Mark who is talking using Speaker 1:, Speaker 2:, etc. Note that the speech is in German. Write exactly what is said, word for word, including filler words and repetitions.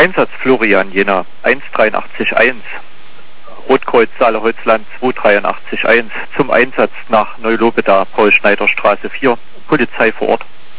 Speaker 1: Einsatz Florian Jena eins drei acht eins, Rotkreuz Saale-Holzland zwei drei acht eins, zum Einsatz nach Neulobeda, Paul-Schneider-Straße vier, Polizei vor Ort.